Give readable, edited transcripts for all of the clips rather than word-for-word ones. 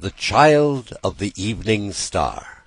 The Child of the Evening Star.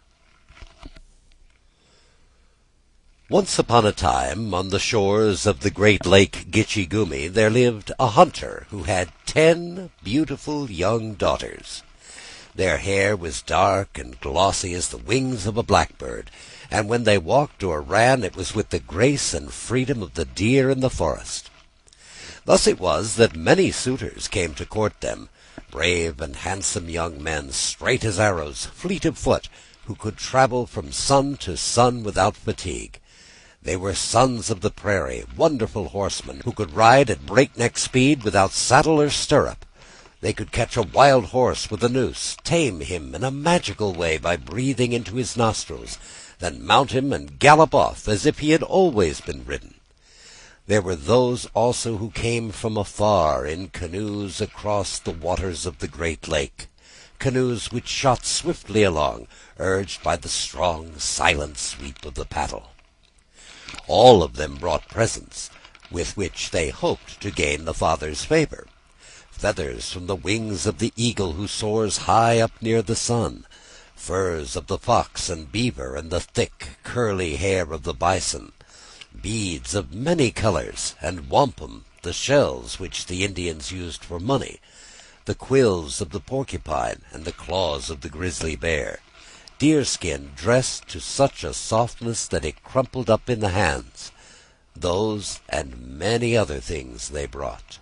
Once upon a time, on the shores of the great lake Gitche Gumee, there lived a hunter who had 10 beautiful young daughters. Their hair was dark and glossy as the wings of a blackbird, and when they walked or ran, it was with the grace and freedom of the deer in the forest. Thus it was that many suitors came to court them, brave and handsome young men, straight as arrows, fleet of foot, who could travel from sun to sun without fatigue. They were sons of the prairie, wonderful horsemen, who could ride at breakneck speed without saddle or stirrup. They could catch a wild horse with a noose, tame him in a magical way by breathing into his nostrils, then mount him and gallop off as if he had always been ridden. There were those also who came from afar in canoes across the waters of the great lake, canoes which shot swiftly along, urged by the strong, silent sweep of the paddle. All of them brought presents, with which they hoped to gain the father's favor. Feathers from the wings of the eagle who soars high up near the sun, furs of the fox and beaver, and the thick, curly hair of the bison, beads of many colors, and wampum, the shells which the Indians used for money, the quills of the porcupine, and the claws of the grizzly bear, deerskin dressed to such a softness that it crumpled up in the hands. Those and many other things they brought.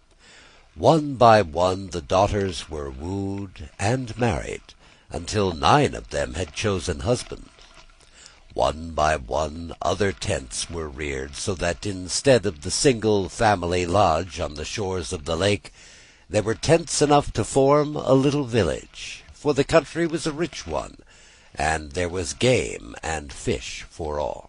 One by one the daughters were wooed and married, until 9 of them had chosen husbands. One by one other tents were reared, so that instead of the single family lodge on the shores of the lake, there were tents enough to form a little village, for the country was a rich one, and there was game and fish for all.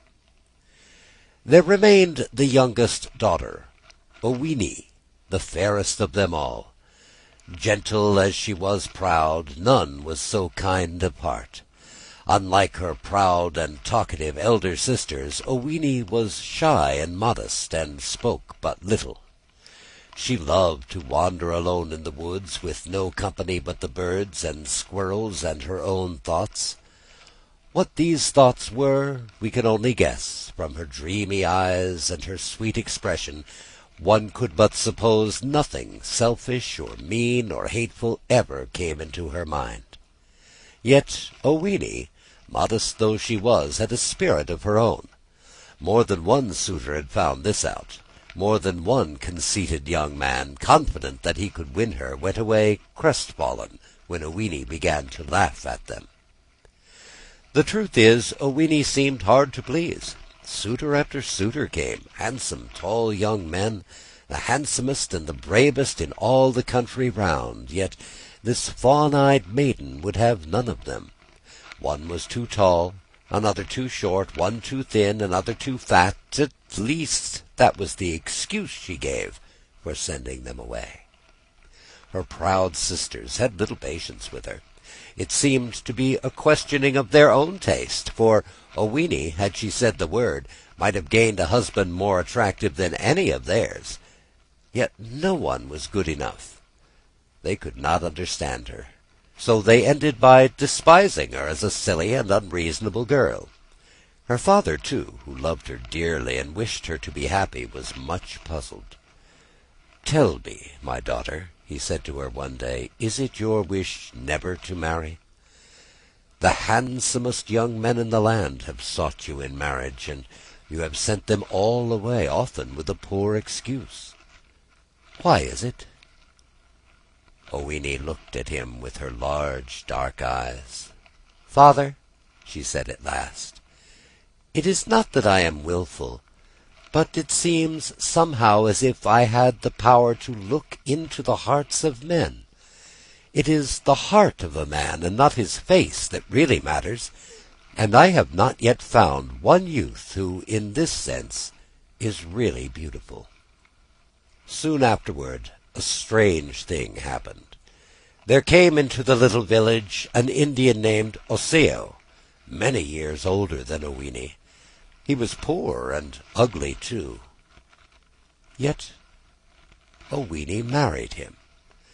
There remained the youngest daughter, Oweenee, the fairest of them all. Gentle as she was proud, none was so kind of heart. Unlike her proud and talkative elder sisters, Oweenee was shy and modest, and spoke but little. She loved to wander alone in the woods, with no company but the birds and squirrels and her own thoughts. What these thoughts were, we can only guess. From her dreamy eyes and her sweet expression, one could but suppose nothing selfish or mean or hateful ever came into her mind. Yet Oweenee, modest though she was, had a spirit of her own. More than one suitor had found this out. More than one conceited young man, confident that he could win her, went away crestfallen when Oweenee began to laugh at them. The truth is, Oweenee seemed hard to please. Suitor after suitor came, handsome, tall young men, the handsomest and the bravest in all the country round, yet this fawn-eyed maiden would have none of them. One was too tall, another too short, one too thin, another too fat. At least that was the excuse she gave for sending them away. Her proud sisters had little patience with her. It seemed to be a questioning of their own taste, for Oweenee, had she said the word, might have gained a husband more attractive than any of theirs. Yet no one was good enough. They could not understand her. So they ended by despising her as a silly and unreasonable girl. Her father, too, who loved her dearly and wished her to be happy, was much puzzled. "Tell me, my daughter," he said to her one day, "is it your wish never to marry? The handsomest young men in the land have sought you in marriage, and you have sent them all away, often with a poor excuse. Why is it?" Oweenee looked at him with her large dark eyes. "Father," she said at last, "it is not that I am wilful, but it seems somehow as if I had the power to look into the hearts of men. It is the heart of a man, and not his face, that really matters, and I have not yet found one youth who, in this sense, is really beautiful." Soon afterward, a strange thing happened. There came into the little village an Indian named Osseo, many years older than Oweenee. He was poor and ugly too. Yet Oweenee married him.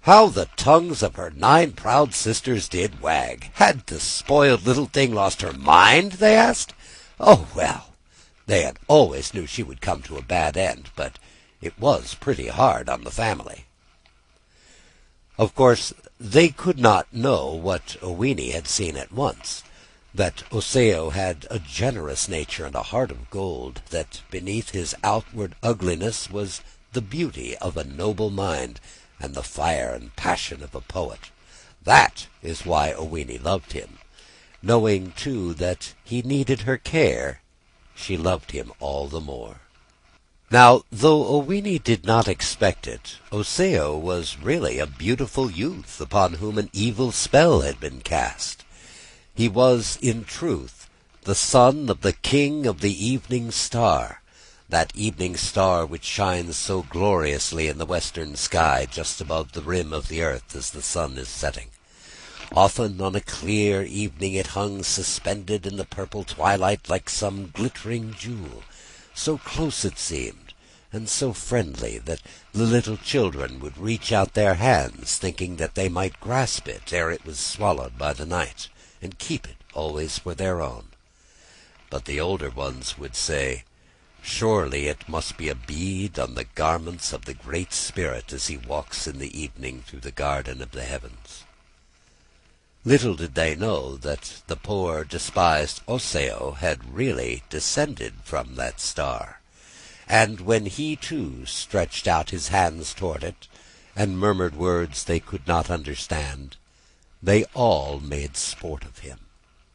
How the tongues of her 9 proud sisters did wag! Had the spoiled little thing lost her mind, they asked? Oh, well, they had always knew she would come to a bad end, but it was pretty hard on the family. Of course, they could not know what Owini had seen at once, that Osseo had a generous nature and a heart of gold, that beneath his outward ugliness was the beauty of a noble mind and the fire and passion of a poet. That is why Owini loved him. Knowing, too, that he needed her care, she loved him all the more. Now, though Owini did not expect it, Osseo was really a beautiful youth upon whom an evil spell had been cast. He was, in truth, the son of the king of the evening star, that evening star which shines so gloriously in the western sky just above the rim of the earth as the sun is setting. Often on a clear evening it hung suspended in the purple twilight like some glittering jewel, so close it seemed, and so friendly that the little children would reach out their hands, thinking that they might grasp it ere it was swallowed by the night, and keep it always for their own. But the older ones would say, "Surely it must be a bead on the garments of the Great Spirit as he walks in the evening through the garden of the heavens." Little did they know that the poor despised Osseo had really descended from that star, and when he too stretched out his hands toward it, and murmured words they could not understand, they all made sport of him.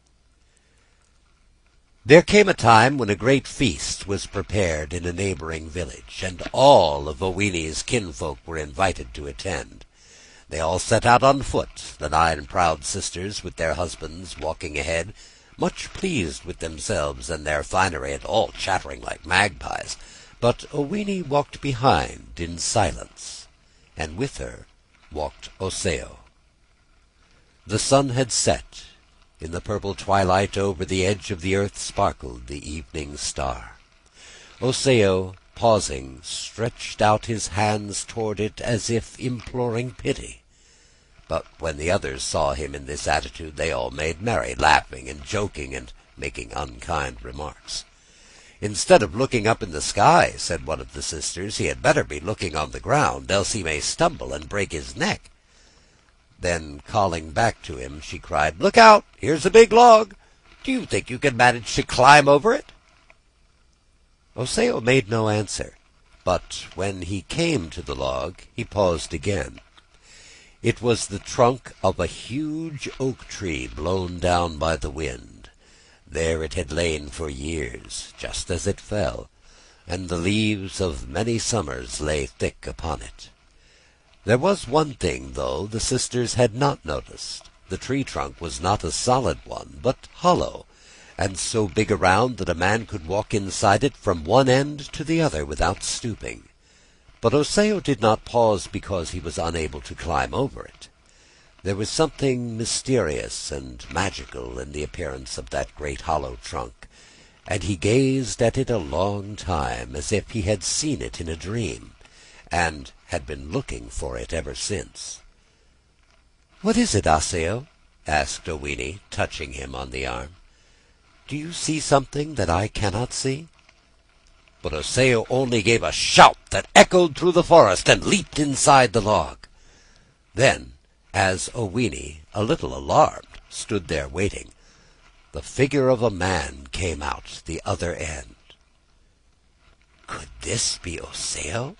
There came a time when a great feast was prepared in a neighboring village, and all of Owini's kinfolk were invited to attend. They all set out on foot, the 9 proud sisters with their husbands walking ahead, much pleased with themselves and their finery, and all chattering like magpies. But Owini walked behind in silence, and with her walked Osseo. The sun had set. In the purple twilight over the edge of the earth sparkled the evening star. Osseo, pausing, stretched out his hands toward it as if imploring pity. But when the others saw him in this attitude, they all made merry, laughing and joking and making unkind remarks. "Instead of looking up in the sky," said one of the sisters, "he had better be looking on the ground, else he may stumble and break his neck." Then, calling back to him, she cried, "Look out! Here's a big log. Do you think you can manage to climb over it?" Osseo made no answer, but when he came to the log, he paused again. It was the trunk of a huge oak tree blown down by the wind. There it had lain for years, just as it fell, and the leaves of many summers lay thick upon it. There was one thing, though, the sisters had not noticed. The tree trunk was not a solid one, but hollow, and so big around that a man could walk inside it from one end to the other without stooping. But Osseo did not pause because he was unable to climb over it. There was something mysterious and magical in the appearance of that great hollow trunk, and he gazed at it a long time, as if he had seen it in a dream, and had been looking for it ever since. "What is it, Osseo?" asked Owini, touching him on the arm. "Do you see something that I cannot see?" But Osseo only gave a shout that echoed through the forest, and leaped inside the log. Then, as Owini, a little alarmed, stood there waiting, the figure of a man came out the other end. Could this be Osseo?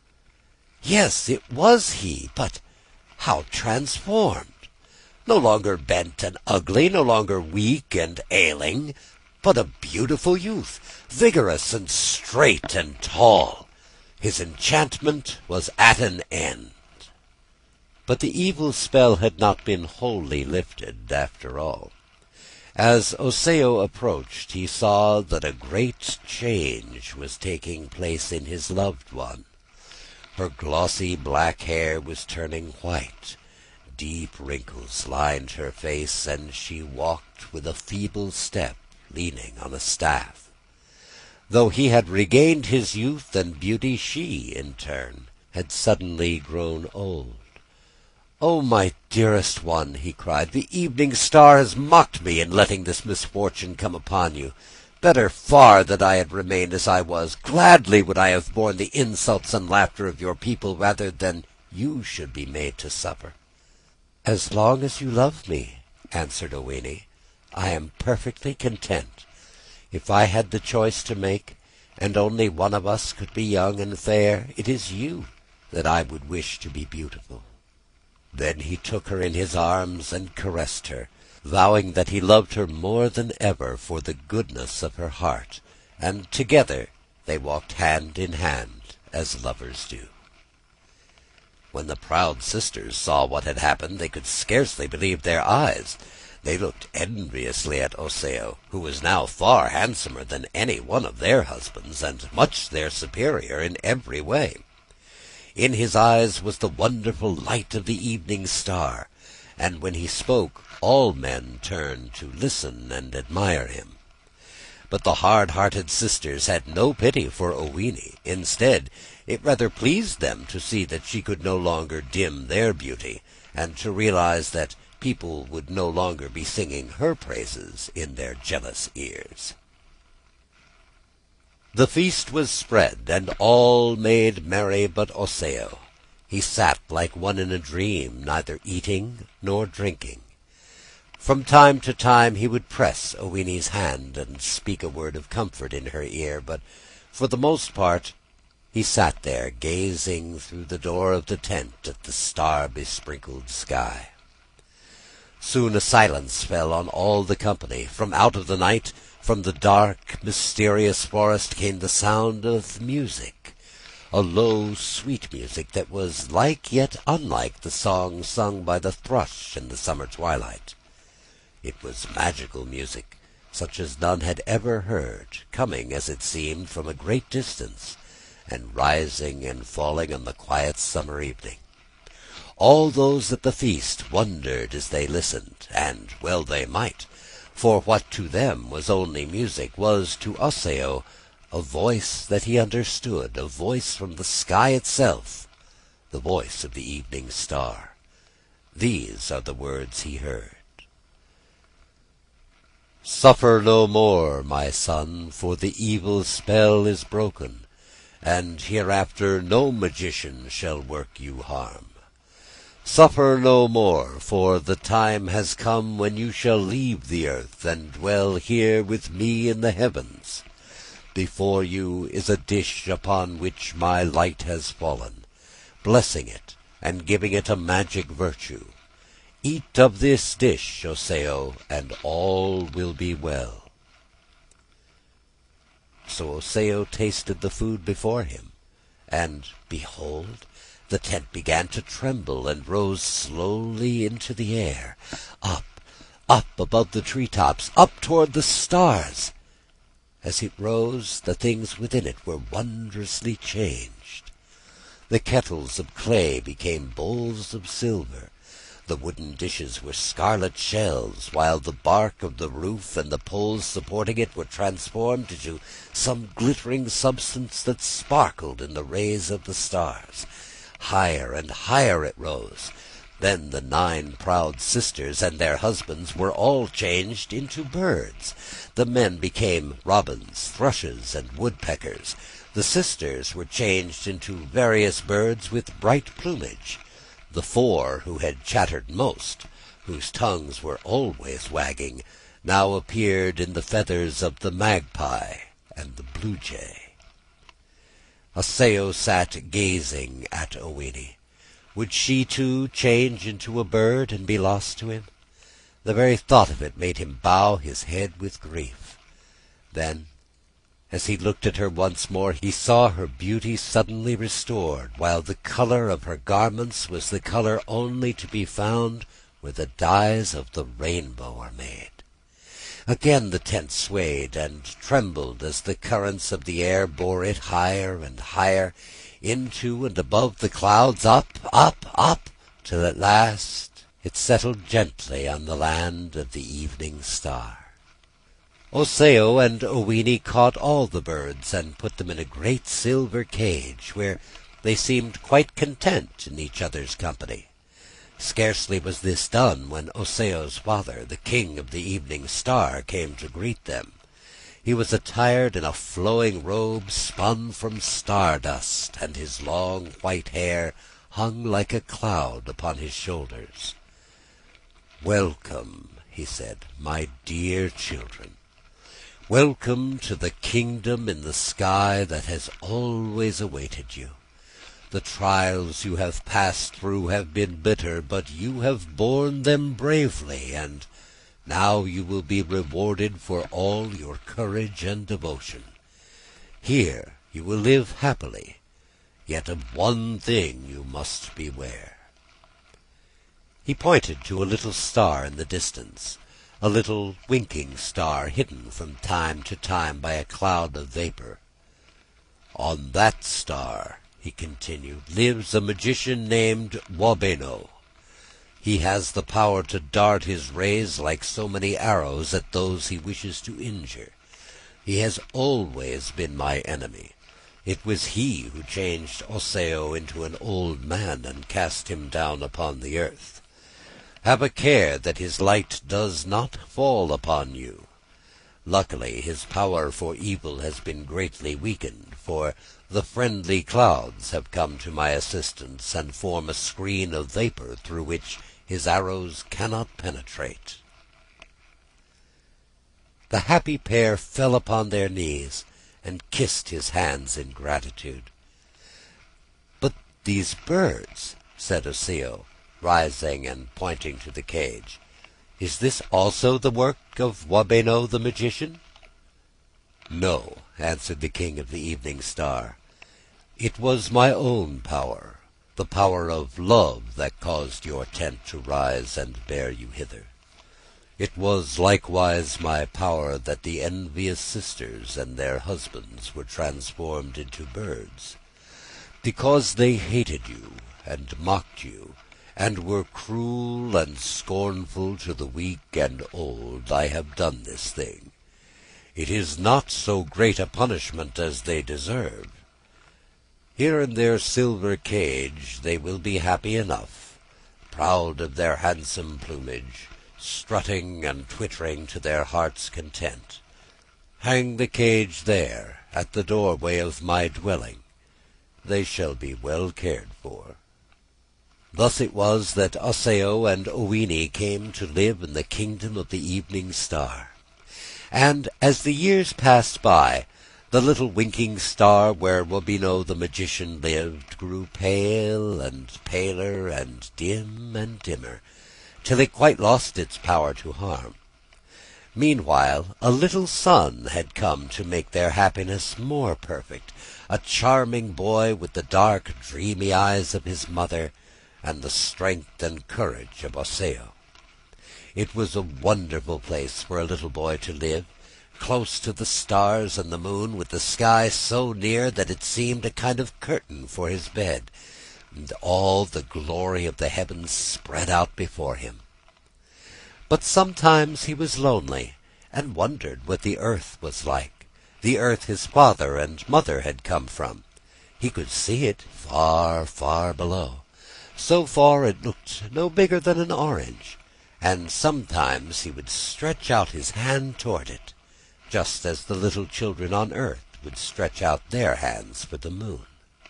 Yes, it was he, but how transformed! No longer bent and ugly, no longer weak and ailing, but a beautiful youth, vigorous and straight and tall. His enchantment was at an end. But the evil spell had not been wholly lifted, after all. As Osseo approached, he saw that a great change was taking place in his loved one. Her glossy black hair was turning white. Deep wrinkles lined her face, and she walked with a feeble step, leaning on a staff. Though he had regained his youth and beauty, she, in turn, had suddenly grown old. "Oh, my dearest one," he cried, "the evening star has mocked me in letting this misfortune come upon you. Better far that I had remained as I was. Gladly would I have borne the insults and laughter of your people rather than you should be made to suffer." "As long as you love me," answered Oweenee, "I am perfectly content. If I had the choice to make, and only one of us could be young and fair, it is you that I would wish to be beautiful." Then he took her in his arms and caressed her, vowing that he loved her more than ever for the goodness of her heart, and together they walked hand in hand as lovers do. When the proud sisters saw what had happened, they could scarcely believe their eyes. They looked enviously at Osseo, who was now far handsomer than any one of their husbands, and much their superior in every way. In his eyes was the wonderful light of the evening star, and when he spoke, all men turned to listen and admire him. But the hard-hearted sisters had no pity for Oweenee. Instead, it rather pleased them to see that she could no longer dim their beauty, and to realize that people would no longer be singing her praises in their jealous ears. The feast was spread, and all made merry but Osseo. He sat like one in a dream, neither eating nor drinking. From time to time he would press Oweenee's hand and speak a word of comfort in her ear, but for the most part he sat there gazing through the door of the tent at the star-besprinkled sky. Soon a silence fell on all the company. From out of the night, from the dark, mysterious forest, came the sound of music, a low, sweet music that was like yet unlike the song sung by the thrush in the summer twilight. It was magical music, such as none had ever heard, coming, as it seemed, from a great distance, and rising and falling on the quiet summer evening. All those at the feast wondered as they listened, and well they might, for what to them was only music was to Osseo a voice that he understood, a voice from the sky itself, the voice of the evening star. These are the words he heard. "Suffer no more, my son, for the evil spell is broken, and hereafter no magician shall work you harm. Suffer no more, for the time has come when you shall leave the earth and dwell here with me in the heavens. Before you is a dish upon which my light has fallen, blessing it and giving it a magic virtue. Eat of this dish, Osseo, and all will be well." So Osseo tasted the food before him, and behold, the tent began to tremble and rose slowly into the air, up, up above the treetops, up toward the stars. As it rose, the things within it were wondrously changed. The kettles of clay became bowls of silver. The wooden dishes were scarlet shells, while the bark of the roof and the poles supporting it were transformed into some glittering substance that sparkled in the rays of the stars. Higher and higher it rose. Then the 9 proud sisters and their husbands were all changed into birds. The men became robins, thrushes, and woodpeckers. The sisters were changed into various birds with bright plumage. The 4 who had chattered most, whose tongues were always wagging, now appeared in the feathers of the magpie and the blue jay. Osseo sat gazing at Oweenee. Would she too change into a bird and be lost to him? The very thought of it made him bow his head with grief. Then, as he looked at her once more, he saw her beauty suddenly restored, while the color of her garments was the color only to be found where the dyes of the rainbow are made. Again the tent swayed and trembled as the currents of the air bore it higher and higher, into and above the clouds, up, up, up, till at last it settled gently on the land of the evening star. Osseo and Oweenee caught all the birds and put them in a great silver cage, where they seemed quite content in each other's company. Scarcely was this done when Osseo's father, the king of the Evening Star, came to greet them. He was attired in a flowing robe spun from star dust, and his long white hair hung like a cloud upon his shoulders. "Welcome," he said, "my dear children. Welcome to the kingdom in the sky that has always awaited you. The trials you have passed through have been bitter, but you have borne them bravely, and now you will be rewarded for all your courage and devotion. Here you will live happily, yet of one thing you must beware." He pointed to a little star in the distance, a little winking star hidden from time to time by a cloud of vapor. "On that star," he continued, "lives a magician named Wabeno. He has the power to dart his rays like so many arrows at those he wishes to injure. He has always been my enemy. It was he who changed Osseo into an old man and cast him down upon the earth. Have a care that his light does not fall upon you. Luckily, his power for evil has been greatly weakened, for the friendly clouds have come to my assistance and form a screen of vapor through which his arrows cannot penetrate." The happy pair fell upon their knees and kissed his hands in gratitude. "But these birds," said Osseo, rising and pointing to the cage. "Is this also the work of Wabeno the magician?" "No," answered the king of the Evening Star. "It was my own power, the power of love, that caused your tent to rise and bear you hither. It was likewise my power that the envious sisters and their husbands were transformed into birds. Because they hated you and mocked you, and were cruel and scornful to the weak and old, I have done this thing. It is not so great a punishment as they deserve. Here in their silver cage they will be happy enough, proud of their handsome plumage, strutting and twittering to their heart's content. Hang the cage there, at the doorway of my dwelling. They shall be well cared for." Thus it was that Osseo and Owini came to live in the kingdom of the Evening Star. And as the years passed by, the little winking star where Wabeno the magician lived grew pale and paler and dimmer, till it quite lost its power to harm. Meanwhile, a little son had come to make their happiness more perfect, a charming boy with the dark, dreamy eyes of his mother, and the strength and courage of Osseo. It was a wonderful place for a little boy to live, close to the stars and the moon, with the sky so near that it seemed a kind of curtain for his bed, and all the glory of the heavens spread out before him. But sometimes he was lonely, and wondered what the earth was like, the earth his father and mother had come from. He could see it far, far below. So far it looked no bigger than an orange, and sometimes he would stretch out his hand toward it, just as the little children on earth would stretch out their hands for the moon.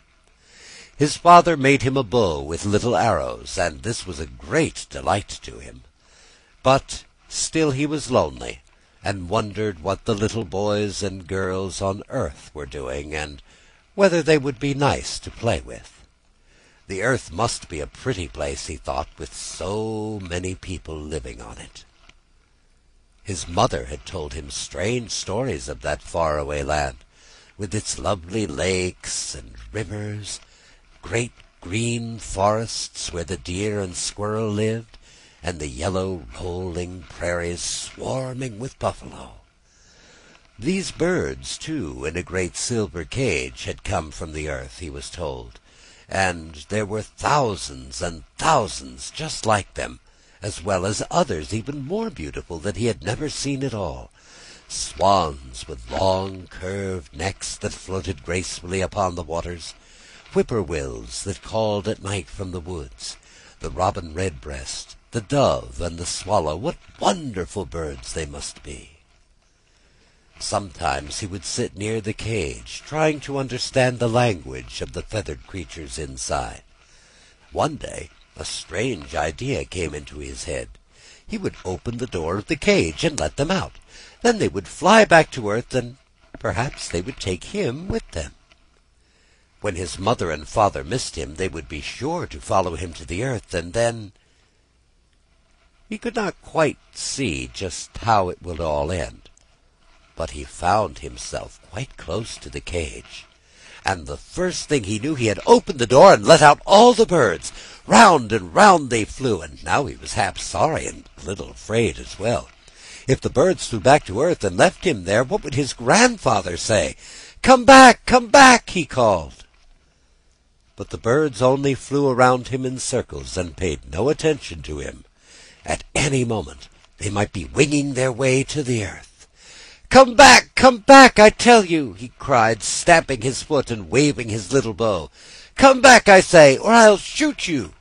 His father made him a bow with little arrows, and this was a great delight to him. But still he was lonely, and wondered what the little boys and girls on earth were doing, and whether they would be nice to play with. The earth must be a pretty place, he thought, with so many people living on it. His mother had told him strange stories of that faraway land, with its lovely lakes and rivers, great green forests where the deer and squirrel lived, and the yellow rolling prairies swarming with buffalo. These birds, too, in a great silver cage, had come from the earth, he was told, and there were thousands and thousands just like them, as well as others even more beautiful that he had never seen at all. Swans with long curved necks that floated gracefully upon the waters, whippoorwills that called at night from the woods, The robin redbreast, the dove, and the swallow, what wonderful birds they must be! Sometimes he would sit near the cage, trying to understand the language of the feathered creatures inside. One day a strange idea came into his head. He would open the door of the cage and let them out. Then they would fly back to earth, and perhaps they would take him with them. When his mother and father missed him, they would be sure to follow him to the earth, and then... He could not quite see just how it would all end, but he found himself quite close to the cage, and the first thing he knew he had opened the door and let out all the birds. Round and round they flew, and now he was half sorry and a little afraid as well. If the birds flew back to earth and left him there, what would his grandfather say? "Come back," he called. But the birds only flew around him in circles and paid no attention to him. At any moment they might be winging their way to the earth. Come back, I tell you," he cried, stamping his foot and waving his little bow. "Come back, I say, or I'll shoot you."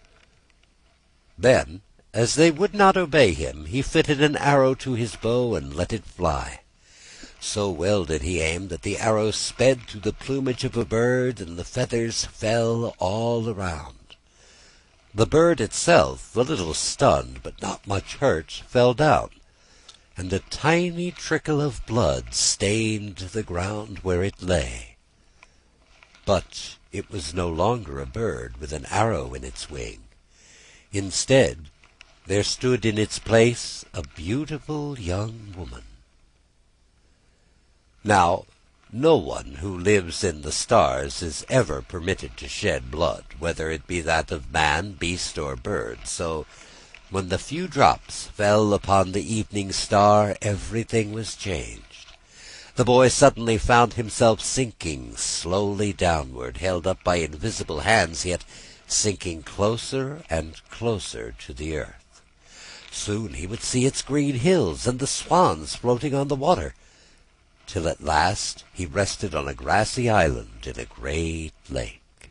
Then, as they would not obey him, he fitted an arrow to his bow and let it fly. So well did he aim that the arrow sped through the plumage of a bird, and the feathers fell all around. The bird itself, a little stunned but not much hurt, fell down, and a tiny trickle of blood stained the ground where it lay. But it was no longer a bird with an arrow in its wing. Instead, there stood in its place a beautiful young woman. Now, no one who lives in the stars is ever permitted to shed blood, whether it be that of man, beast, or bird. So, when the few drops fell upon the evening star, everything was changed. The boy suddenly found himself sinking slowly downward, held up by invisible hands, yet sinking closer and closer to the earth. Soon he would see its green hills and the swans floating on the water, till at last he rested on a grassy island in a great lake.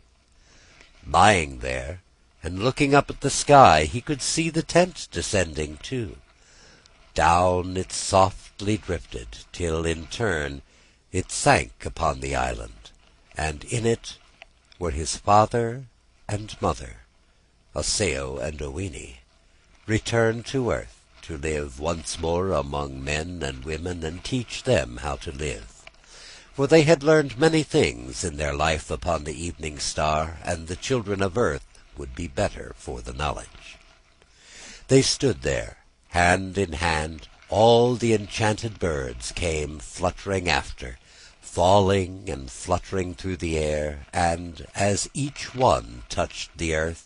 Lying there, and looking up at the sky, he could see the tent descending too. Down it softly drifted, till in turn it sank upon the island, and in it were his father and mother, Osseo and Owini, returned to earth to live once more among men and women and teach them how to live. For they had learned many things in their life upon the evening star, and the children of earth would be better for the knowledge. They stood there, hand in hand. All the enchanted birds came fluttering after, falling and fluttering through the air, and as each one touched the earth,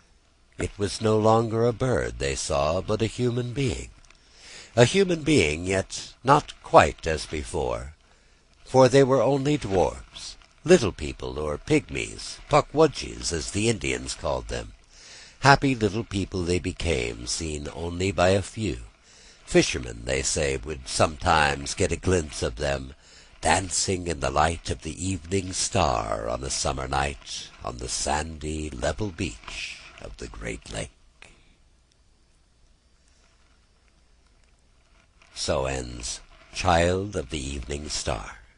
it was no longer a bird they saw, but a human being. A human being, yet not quite as before, for they were only dwarfs, little people, or pygmies, pukwudgies, as the Indians called them. Happy little people they became, seen only by a few. Fishermen, they say, would sometimes get a glimpse of them, dancing in the light of the evening star on a summer night on the sandy, level beach of the great lake. So ends Child of the Evening Star.